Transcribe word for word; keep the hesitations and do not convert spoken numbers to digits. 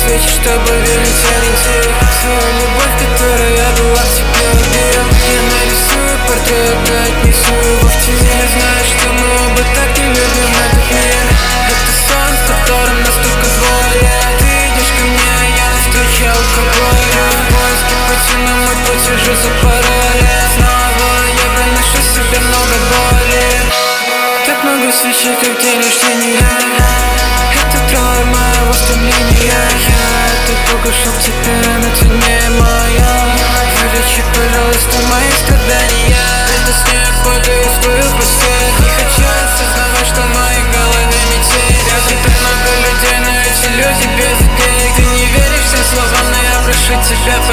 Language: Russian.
свечи, чтобы верить ориентир. Свою любовь, которая была в тебе, убил. Я нарисую портрет, отнесу его в тень. Я знаю, что мы оба так не любим этот мир. Это сон, в котором нас только двое. Ты идешь ко мне, я навстречу алкоголю. В поиске пути, но мой путь уже за паролем. Снова я приношу себе много боли. Так много свечей, как день рождения. Это траур моего стремления. Я так долго шел к тебе, но ты не моя. Вылечи, пожалуйста, мои страдания. Это снег, падаю в твою постель. Не хочу осознавать, что в моей голове метель. Рядом так много людей, но эти люди без идей. Ты не веришь всем словам, но я прошу тебя,